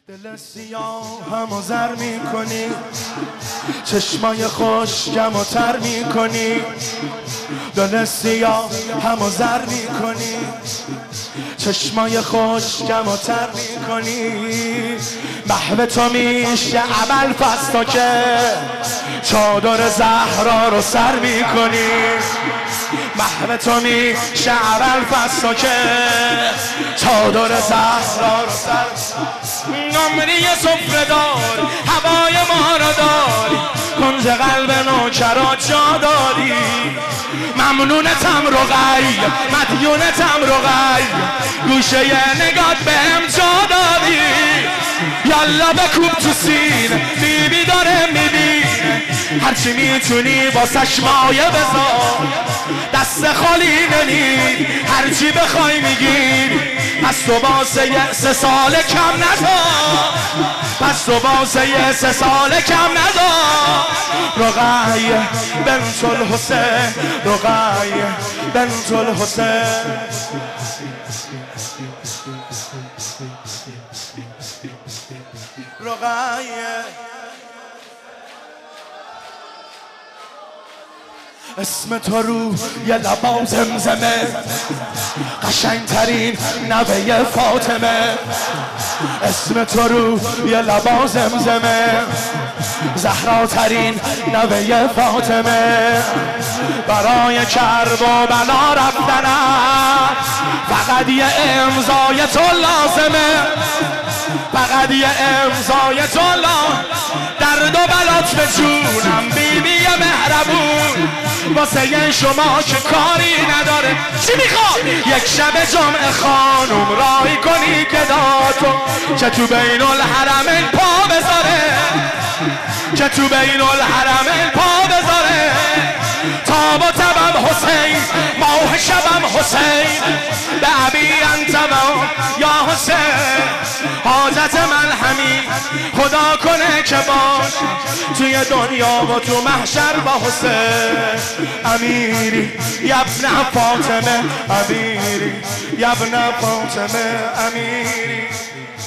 دل سیاه همو زر میکنی، چشمای خوشگم و تر میکنی. دل سیاه همو زر میکنی، چشمای خوشگم و تر میکنی. محو تو میشه عمل فستا که چادر زهرا رو سر میکنی. محو تو میشه عمل فستا که چادر زهرا رو سر نمری سفره دار، هوای ما رو داری، کنج قلب نوکرات جا داری. ممنونتم رقی، مدیونتم رقی، گوشه نگات بهم جا دادی. یالا بکوب تو سین، بیبی داره میبینه، هرچی میتونی واسش مایه بذار. دست خالی نمید، هرچی بخوای میگیری، پس تو واسه 3 سال کم نذار، پس تو واسه 3 سال کم نذار. رقی بنت الحسین، رقی بنت الحسین. رقی اسم تو رو یه لبا زمزمه، قشنگترین نوه فاطمه. اسم تو رو یه لبا زمزمه، زهراترین نوه فاطمه. برای کرب و بلا رفتنم فقط یه امضای تو لازمه، فقط یه امضای تو لازمه. درد و بلات به جونم بیبی مهربون، واسه شما که کاری نداره. چی میخواد؟ یک شب جمعه خانوم راهی کنی که داتو که تو بین الحرمین پا بذاره، که تو بین الحرمین پا بذاره. تاب و تبم حسین، ماه شبم حسین، به ابی انت یا حسین. حاجت من همین خدا کنه که باش توی دنیا و تو محشر با حسین. امیری یبن فاطمه، امیری یبن فاطمه، امیری.